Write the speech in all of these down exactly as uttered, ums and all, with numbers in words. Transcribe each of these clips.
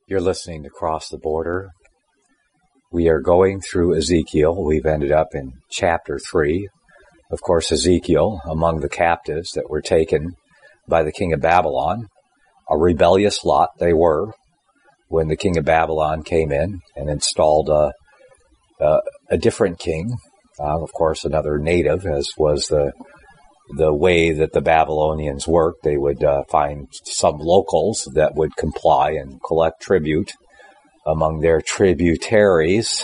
You're listening to Cross the Border. We are going through Ezekiel. We've ended up in chapter three. Of course, Ezekiel, among the captives that were taken by the king of Babylon, a rebellious lot they were when the king of Babylon came in and installed a, a, a different king, uh, of course, another native, as was the the way that the Babylonians worked. They would uh, find some locals that would comply and collect tribute among their tributaries.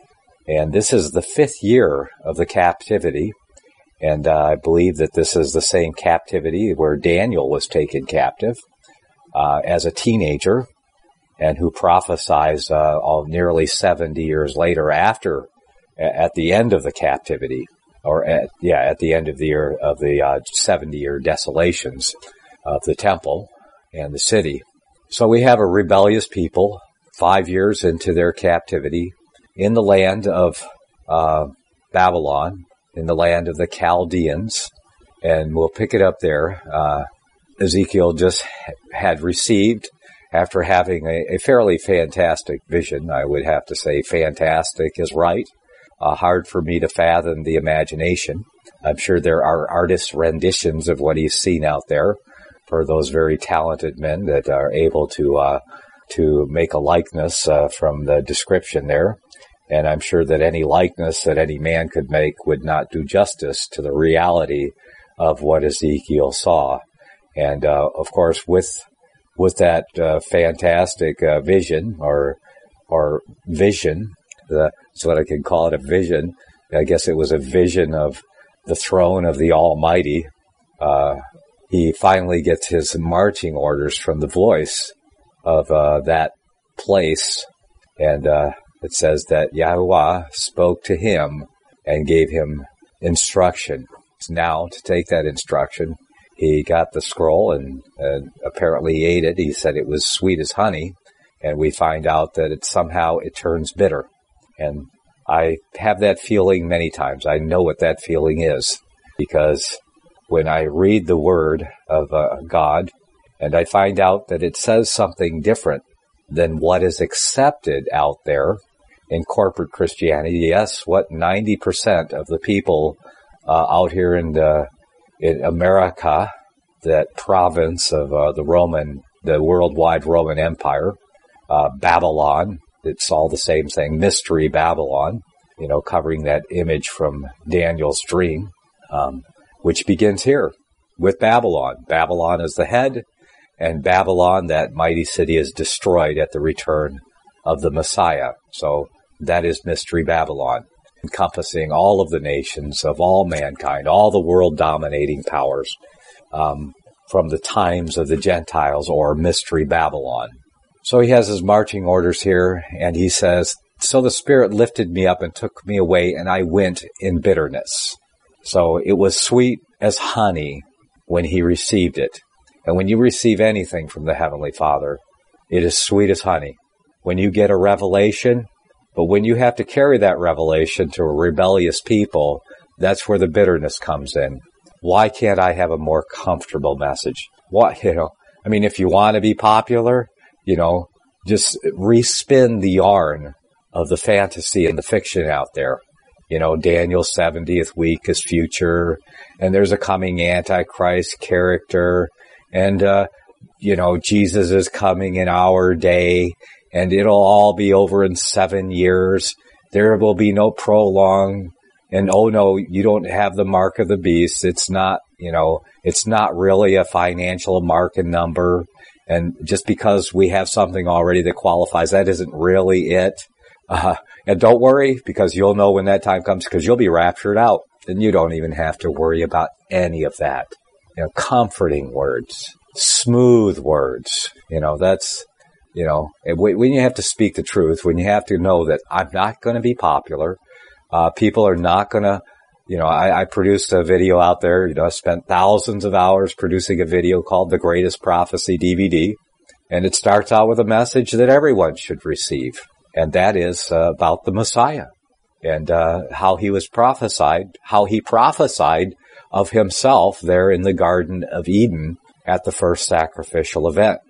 And this is the fifth year of the captivity. And uh, I believe that this is the same captivity where Daniel was taken captive uh, as a teenager, and who prophesies uh, all nearly seventy years later after, at the end of the captivity. Or at, yeah, at the end of the year of the uh, seventy-year desolations of the temple and the city. So we have a rebellious people, five years into their captivity, in the land of uh, Babylon, in the land of the Chaldeans, and we'll pick it up there. Uh, Ezekiel just had received, after having a, a fairly fantastic vision, I would have to say fantastic is right. Uh, hard for me to fathom the imagination. I'm sure there are artists' renditions of what he's seen out there for those very talented men that are able to uh, to make a likeness uh, from the description there. And I'm sure that any likeness that any man could make would not do justice to the reality of what Ezekiel saw. And uh, of course, with with that uh, fantastic uh, vision or or vision. The, so that I can call it a vision. I guess it was a vision of the throne of the Almighty. Uh, he finally gets his marching orders from the voice of uh, that place. And uh, it says that Yahweh spoke to him and gave him instruction. Now, to take that instruction, he got the scroll and uh, apparently ate it. He said it was sweet as honey. And we find out that it somehow it turns bitter. And I have that feeling many times. I know what that feeling is, because when I read the word of uh, God and I find out that it says something different than what is accepted out there in corporate Christianity, yes, what ninety percent of the people uh, out here in, the, in America, that province of uh, the Roman, the worldwide Roman Empire, uh, Babylon, it's all the same thing, Mystery Babylon, you know, covering that image from Daniel's dream, um, which begins here with Babylon. Babylon is the head, and Babylon, that mighty city, is destroyed at the return of the Messiah. So that is Mystery Babylon, encompassing all of the nations of all mankind, all the world-dominating powers um, from the times of the Gentiles, or Mystery Babylon. So he has his marching orders here, and he says, so the Spirit lifted me up and took me away, and I went in bitterness. So it was sweet as honey when he received it. And when you receive anything from the Heavenly Father, it is sweet as honey. When you get a revelation, but when you have to carry that revelation to a rebellious people, that's where the bitterness comes in. Why can't I have a more comfortable message? What, you know, I mean, if you want to be popular, you know, just respin the yarn of the fantasy and the fiction out there. You know, Daniel's seventieth week is future, and there's a coming Antichrist character, and, uh, you know, Jesus is coming in our day, and it'll all be over in seven years. There will be no prolong, and oh no, you don't have the mark of the beast. It's not, you know, it's not really a financial mark and number. And just because we have something already that qualifies, that isn't really it. Uh, and don't worry, because you'll know when that time comes, because you'll be raptured out. And you don't even have to worry about any of that. You know, comforting words, smooth words. You know, that's, you know, when you have to speak the truth, when you have to know that I'm not going to be popular, uh, people are not going to, you know, I, I produced a video out there, you know, I spent thousands of hours producing a video called The Greatest Prophecy D V D. And it starts out with a message that everyone should receive. And that is uh, about the Messiah and uh, how he was prophesied, how he prophesied of himself there in the Garden of Eden at the first sacrificial event.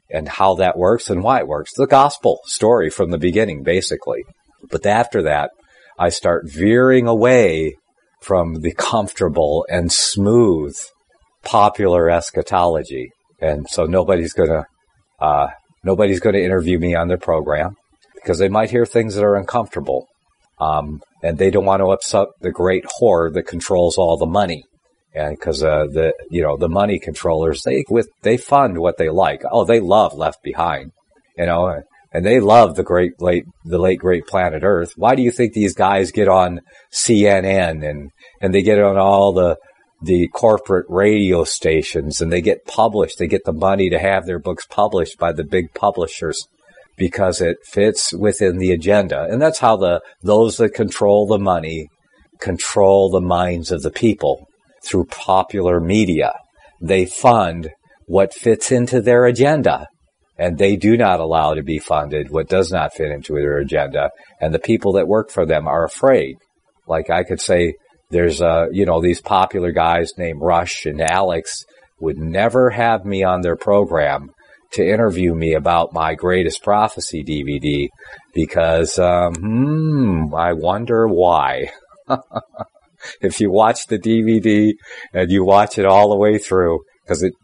and how that works and why it works. The gospel story from the beginning, basically. But after that, I start veering away from the comfortable and smooth popular eschatology. And so nobody's going to, uh, nobody's going to interview me on their program because they might hear things that are uncomfortable. Um, and they don't want to upset the great whore that controls all the money. And because, uh, the, you know, the money controllers, they, with, they fund what they like. Oh, they love Left Behind, you know, and they love the great late, the late great Planet Earth. Why do you think these guys get on C N N and, and they get on all the, the corporate radio stations and they get published? They get the money to have their books published by the big publishers because it fits within the agenda. And that's how the, those that control the money control the minds of the people through popular media. They fund what fits into their agenda. And they do not allow to be funded what does not fit into their agenda. And the people that work for them are afraid. Like I could say, there's, uh, you know, these popular guys named Rush and Alex would never have me on their program to interview me about my Greatest Prophecy D V D because, um, hmm, I wonder why. If you watch the D V D and you watch it all the way through, because it,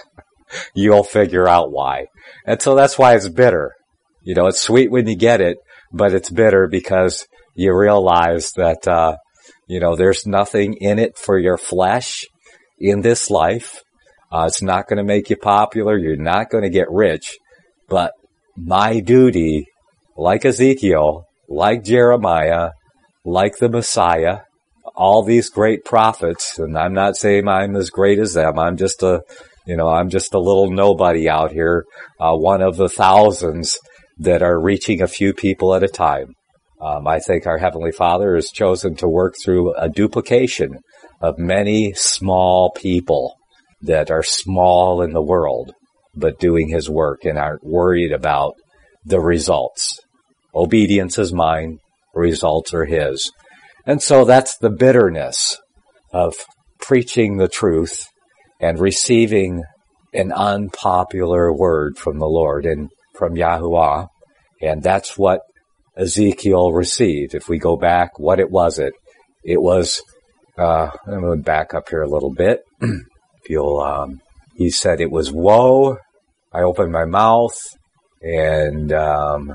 you'll figure out why. And so that's why it's bitter. You know, it's sweet when you get it, but it's bitter because you realize that, uh, you know, there's nothing in it for your flesh in this life. Uh, it's not going to make you popular. You're not going to get rich. But my duty, like Ezekiel, like Jeremiah, like the Messiah, all these great prophets, and I'm not saying I'm as great as them. I'm just a, you know, I'm just a little nobody out here, uh, one of the thousands that are reaching a few people at a time. Um, I think our Heavenly Father has chosen to work through a duplication of many small people that are small in the world, but doing His work and aren't worried about the results. Obedience is mine, results are His. And so that's the bitterness of preaching the truth and receiving an unpopular word from the Lord and from Yahuwah. And that's what Ezekiel received. If we go back, what it was it? It was, uh, I'm going to back up here a little bit. If you'll, um, he said it was woe. I opened my mouth and, um,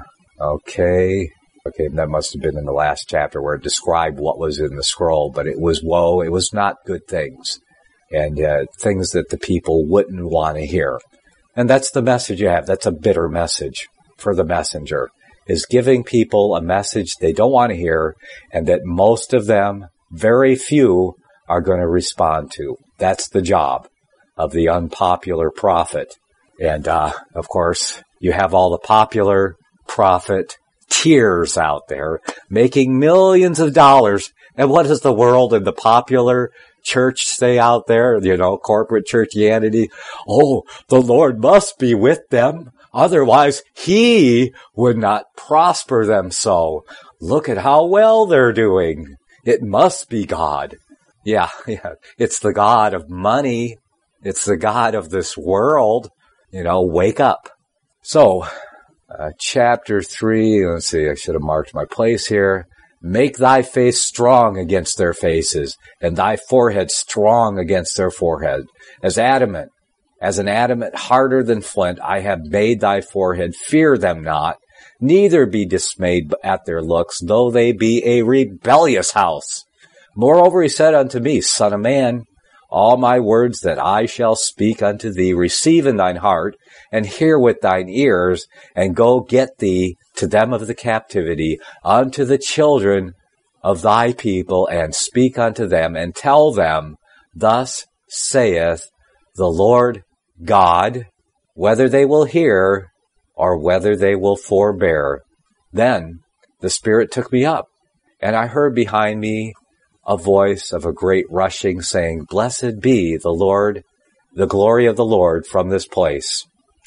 okay. Okay, that must have been in the last chapter where it described what was in the scroll, but it was woe. It was not good things and uh, things that the people wouldn't want to hear. And that's the message you have. That's a bitter message for the messenger, is giving people a message they don't want to hear and that most of them, very few, are going to respond to. That's the job of the unpopular prophet. And, uh, of course, you have all the popular prophet tears out there making millions of dollars. And what does the world and the popular church say out there? You know, corporate churchianity. Oh, the Lord must be with them. Otherwise, He would not prosper them so. Look at how well they're doing. It must be God. Yeah, yeah. It's the God of money. It's the God of this world. You know, wake up. So, Uh, chapter three, let's see, I should have marked my place here. Make thy face strong against their faces, and thy forehead strong against their forehead. As adamant, as an adamant harder than flint, I have made thy forehead. Fear them not, neither be dismayed at their looks, though they be a rebellious house. Moreover, he said unto me, Son of man, all my words that I shall speak unto thee, receive in thine heart, and hear with thine ears, and go get thee to them of the captivity, unto the children of thy people, and speak unto them, and tell them, Thus saith the Lord God, whether they will hear, or whether they will forbear. Then the Spirit took me up, and I heard behind me a voice of a great rushing, saying, Blessed be the Lord, the glory of the Lord from this place.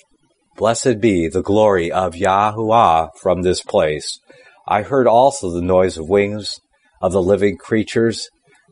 Blessed be the glory of Yahuwah from this place. I heard also the noise of wings of the living creatures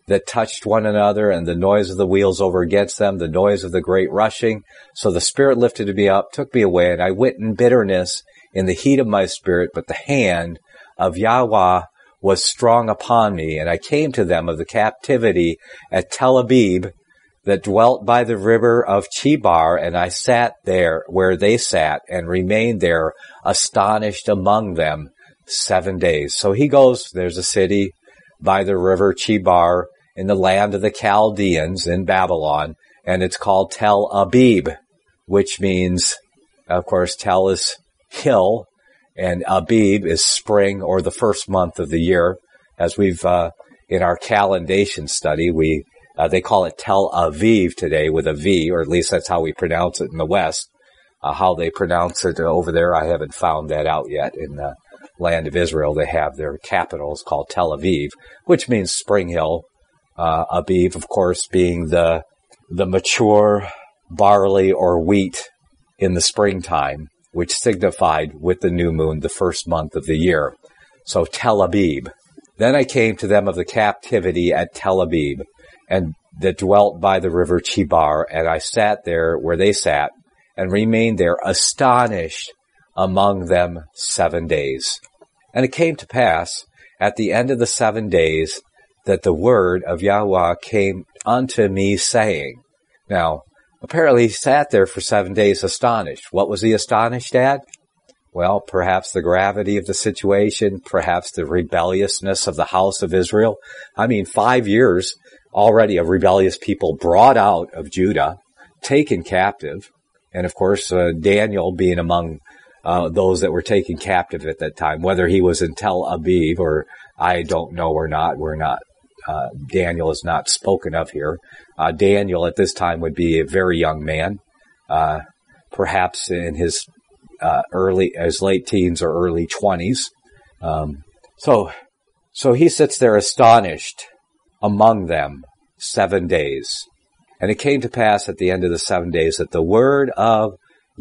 that touched one another, and the noise of the wheels over against them, the noise of the great rushing. So the Spirit lifted me up, took me away, and I went in bitterness in the heat of my spirit, but the hand of Yahweh was strong upon me, and I came to them of the captivity at Tel Abib, that dwelt by the river of Chebar, and I sat there where they sat, and remained there astonished among them seven days. So he goes, there's a city by the river Chebar in the land of the Chaldeans in Babylon, and it's called Tel Abib, which means, of course, Tel is hill, and Abib is spring or the first month of the year. As we've, uh, in our calendation study, we, uh, they call it Tel Aviv today with a V, or at least that's how we pronounce it in the West. Uh, how they pronounce it over there, I haven't found that out yet. In the land of Israel, they have their capital is called Tel Aviv, which means spring hill. Uh, Aviv, of course, being the, the mature barley or wheat in the springtime, which signified with the new moon the first month of the year. So Tel Abib. Then I came to them of the captivity at Tel Abib, and that dwelt by the river Chebar, and I sat there where they sat, and remained there astonished among them seven days. And it came to pass at the end of the seven days that the word of Yahweh came unto me, saying. Now, apparently he sat there for seven days astonished. What was he astonished at? Well, perhaps the gravity of the situation, perhaps the rebelliousness of the house of Israel. I mean, five years already of rebellious people brought out of Judah, taken captive. And of course, uh, Daniel being among uh, those that were taken captive at that time, whether he was in Tel Aviv or I don't know or not, we're not, uh, Daniel is not spoken of here. Uh, Daniel at this time would be a very young man, uh, perhaps in his uh, early, his late teens or early twenties. Um, so, so he sits there astonished among them seven days. And it came to pass at the end of the seven days that the word of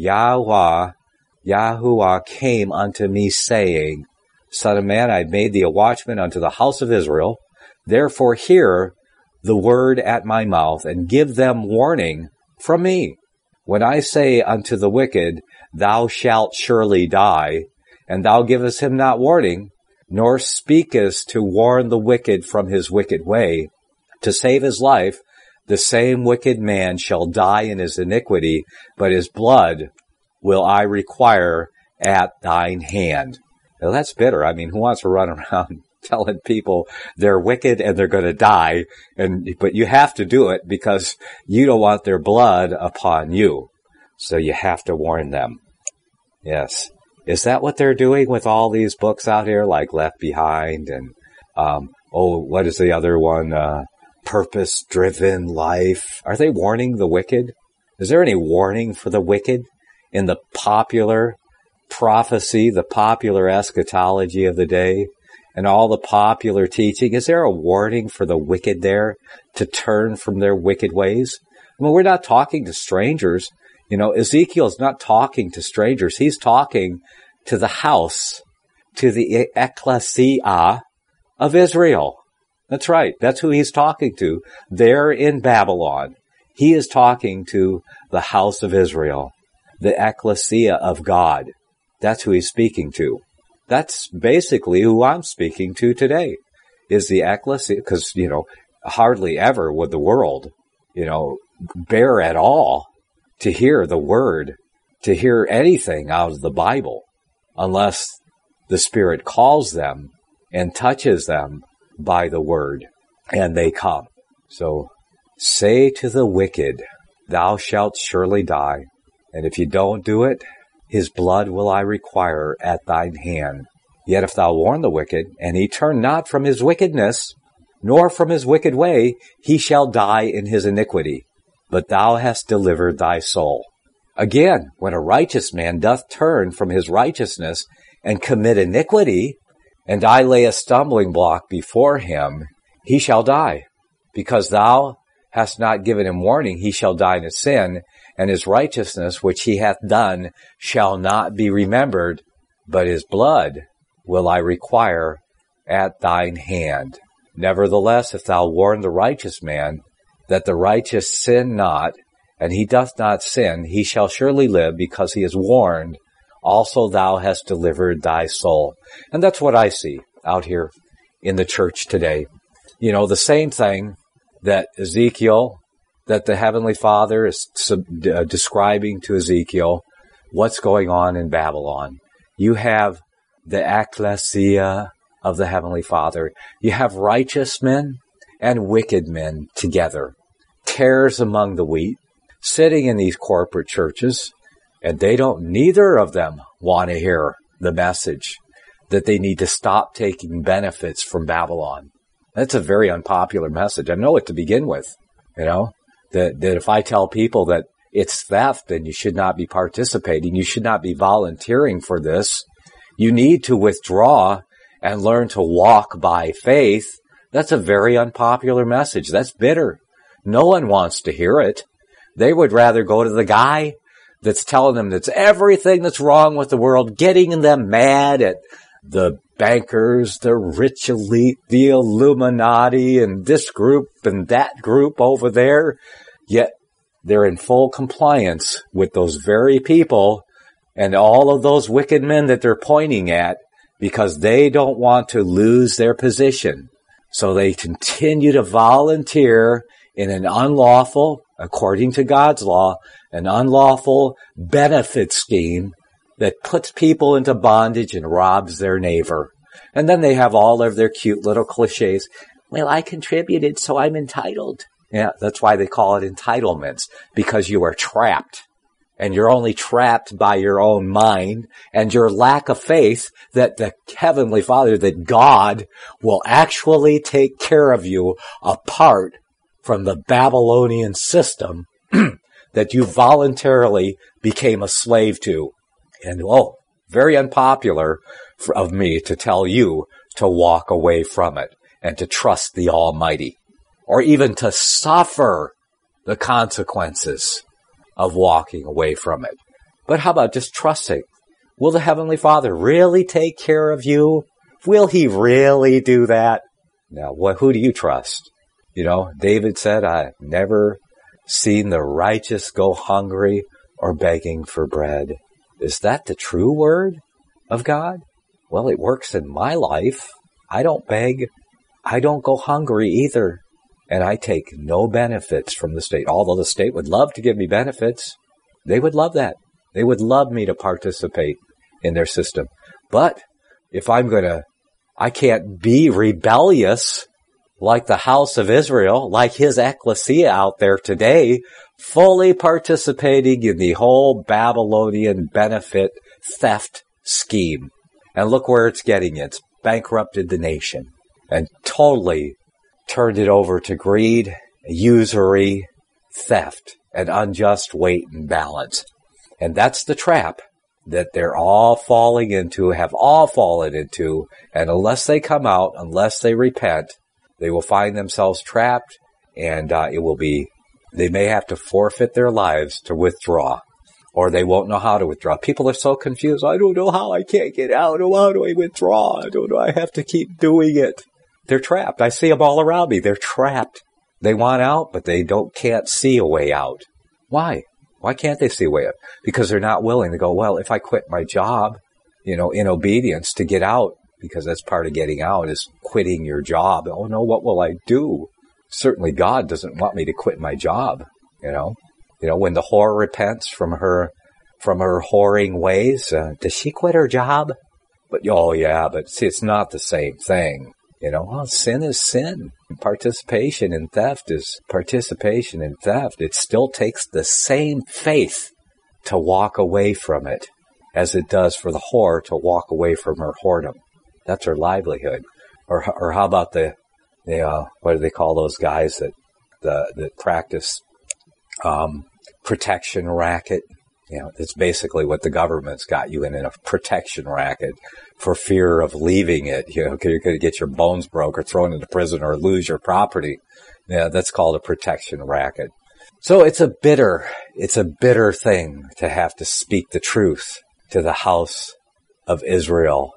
Yahweh, Yahuwah came unto me, saying, Son of man, I have made thee a watchman unto the house of Israel. Therefore hear the word at my mouth, and give them warning from me. When I say unto the wicked, Thou shalt surely die, and thou givest him not warning, nor speakest to warn the wicked from his wicked way, to save his life, the same wicked man shall die in his iniquity, but his blood will I require at thine hand. Now that's bitter. I mean, who wants to run around telling people they're wicked and they're going to die, and but you have to do it because you don't want their blood upon you. So you have to warn them. Yes. Is that what they're doing with all these books out here, like Left Behind and, um, oh, what is the other one? Uh, Purpose-Driven Life. Are they warning the wicked? Is there any warning for the wicked in the popular prophecy, the popular eschatology of the day, and all the popular teaching? Is there a warning for the wicked there to turn from their wicked ways? I mean, we're not talking to strangers. You know, Ezekiel's not talking to strangers. He's talking to the house, to the ecclesia of Israel. That's right. That's who he's talking to there in Babylon. He is talking to the house of Israel, the ecclesia of God. That's who he's speaking to. That's basically who I'm speaking to today, is the ecclesia, because, you know, hardly ever would the world, you know, bear at all to hear the word, to hear anything out of the Bible, unless the Spirit calls them and touches them by the word, and they come. So, say to the wicked, Thou shalt surely die, and if you don't do it, his blood will I require at thine hand. Yet if thou warn the wicked, and he turn not from his wickedness, nor from his wicked way, he shall die in his iniquity. But thou hast delivered thy soul. Again, when a righteous man doth turn from his righteousness and commit iniquity, and I lay a stumbling block before him, he shall die. Because thou hast not given him warning, he shall die in his sin, and his righteousness which he hath done shall not be remembered, but his blood will I require at thine hand. Nevertheless, if thou warn the righteous man, that the righteous sin not, and he doth not sin, he shall surely live, because he is warned. Also thou hast delivered thy soul. And that's what I see out here in the church today. You know, the same thing that Ezekiel, that the Heavenly Father is sub, uh, describing to Ezekiel, what's going on in Babylon. You have the ecclesia of the Heavenly Father. You have righteous men and wicked men together. Tares among the wheat, sitting in these corporate churches, and they don't, neither of them want to hear the message that they need to stop taking benefits from Babylon. That's a very unpopular message. I know it to begin with, you know, that, that if I tell people that it's theft and you should not be participating, you should not be volunteering for this, you need to withdraw and learn to walk by faith. That's a very unpopular message. That's bitter. No one wants to hear it. They would rather go to the guy that's telling them that's everything that's wrong with the world, getting them mad at the bankers, the rich elite, the Illuminati, and this group and that group over there. Yet they're in full compliance with those very people and all of those wicked men that they're pointing at, because they don't want to lose their position. So they continue to volunteer in an unlawful, according to God's law, an unlawful benefit scheme that puts people into bondage and robs their neighbor. And then they have all of their cute little cliches. Well, I contributed, so I'm entitled. Yeah, that's why they call it entitlements, because you are trapped. And you're only trapped by your own mind and your lack of faith that the Heavenly Father, that God will actually take care of you apart from the Babylonian system that you voluntarily became a slave to. And, oh, very unpopular for, of me to tell you to walk away from it and to trust the Almighty, or even to suffer the consequences of walking away from it. But how about just trusting? Will the Heavenly Father really take care of you? Will He really do that? Now, what, who do you trust? You know, David said, I've never seen the righteous go hungry or begging for bread. Is that the true word of God? Well, it works in my life. I don't beg. I don't go hungry either. And I take no benefits from the state. Although the state would love to give me benefits. They would love that. They would love me to participate in their system. But if I'm going to, I can't be rebellious like the house of Israel, like his ecclesia out there today, fully participating in the whole Babylonian benefit theft scheme. And look where it's getting. It's bankrupted the nation and totally turned it over to greed, usury, theft, and unjust weight and balance. And that's the trap that they're all falling into, have all fallen into, and unless they come out, unless they repent, they will find themselves trapped, and uh, it will be, they may have to forfeit their lives to withdraw, or they won't know how to withdraw. People are so confused. I don't know how, I can't get out. How do I withdraw? I don't know. I have to keep doing it. They're trapped. I see them all around me. They're trapped. They want out, but they don't can't see a way out. Why? Why can't they see a way out? Because they're not willing to go, well, if I quit my job, you know, in obedience to get out, because that's part of getting out is quitting your job. Oh no, what will I do? Certainly God doesn't want me to quit my job, you know. You know, when the whore repents from her, from her whoring ways, uh, does she quit her job? But, oh yeah, but see, it's not the same thing. You know, well, sin is sin. Participation in theft is participation in theft. It still takes the same faith to walk away from it as it does for the whore to walk away from her whoredom. That's her livelihood. Or, or how about the, the uh, what do they call those guys that, the, that practice, um, protection racket? You know, it's basically what the government's got you in, in a protection racket for fear of leaving it. You know, you're going to get your bones broke or thrown into prison or lose your property. Yeah, that's called a protection racket. So it's a bitter, it's a bitter thing to have to speak the truth to the house of Israel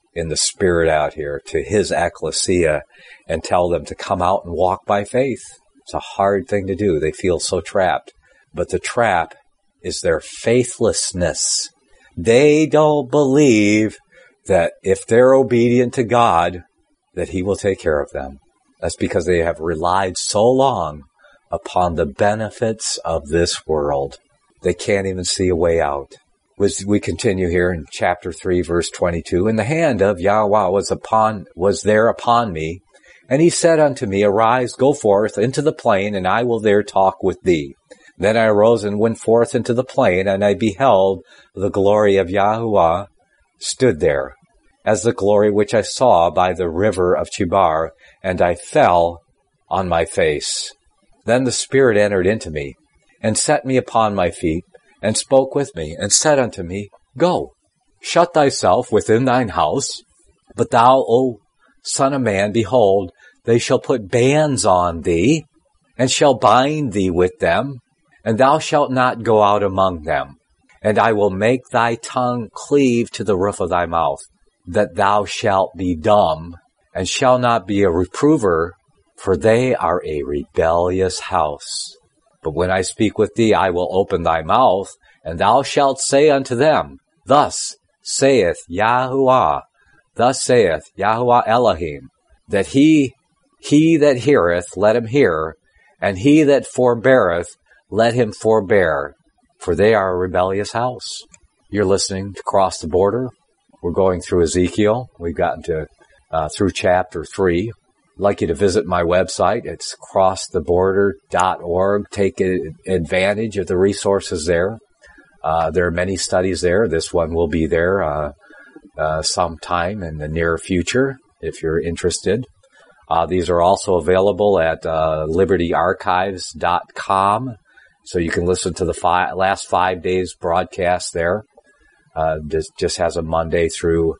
in the spirit out here to his ecclesia and tell them to come out and walk by faith. It's a hard thing to do. They feel so trapped. But the trap is their faithlessness. They don't believe that if they're obedient to God, that he will take care of them. That's because they have relied so long upon the benefits of this world. They can't even see a way out. We continue here in chapter three, verse twenty-two. And the hand of Yahweh was upon, was there upon me. And he said unto me, Arise, go forth into the plain, and I will there talk with thee. Then I arose and went forth into the plain, and I beheld the glory of Yahuwah stood there, as the glory which I saw by the river of Chebar, and I fell on my face. Then the Spirit entered into me, and set me upon my feet, and spoke with me, and said unto me, Go, shut thyself within thine house. But thou, O Son of man, behold, they shall put bands on thee, and shall bind thee with them, and thou shalt not go out among them. And I will make thy tongue cleave to the roof of thy mouth, that thou shalt be dumb, and shall not be a reprover, for they are a rebellious house. But when I speak with thee, I will open thy mouth, and thou shalt say unto them, Thus saith Yahuwah, thus saith Yahuwah Elohim, that he, he that heareth, let him hear, and he that forbeareth, let him forbear, for they are a rebellious house. You're listening to Cross the Border. We're going through Ezekiel. We've gotten to uh, through chapter three. I'd like you to visit my website. It's cross the border dot org. Take advantage of the resources there. Uh, there are many studies there. This one will be there uh, uh, sometime in the near future if you're interested. Uh, these are also available at uh, liberty archives dot com, so you can listen to the fi- last five days broadcast there. Uh, just, just has a Monday through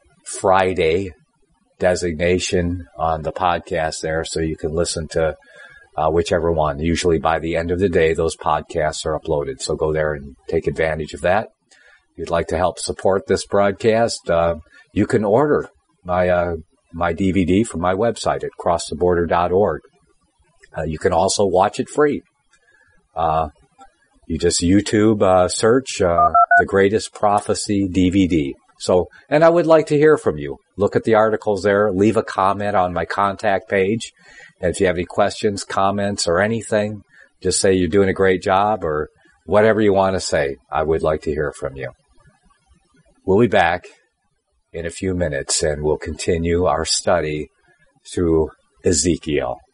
Friday designation on the podcast there, so you can listen to uh, whichever one. Usually by the end of the day, those podcasts are uploaded, so go there and take advantage of that. If you'd like to help support this broadcast, uh, you can order my uh, my D V D from my website at cross the border dot org. Uh, you can also watch it free. Uh, you just YouTube uh, search uh, The Greatest Prophecy D V D. So, and I would like to hear from you. Look at the articles there. Leave a comment on my contact page. And if you have any questions, comments, or anything, just say you're doing a great job or whatever you want to say. I would like to hear from you. We'll be back in a few minutes and we'll continue our study through Ezekiel.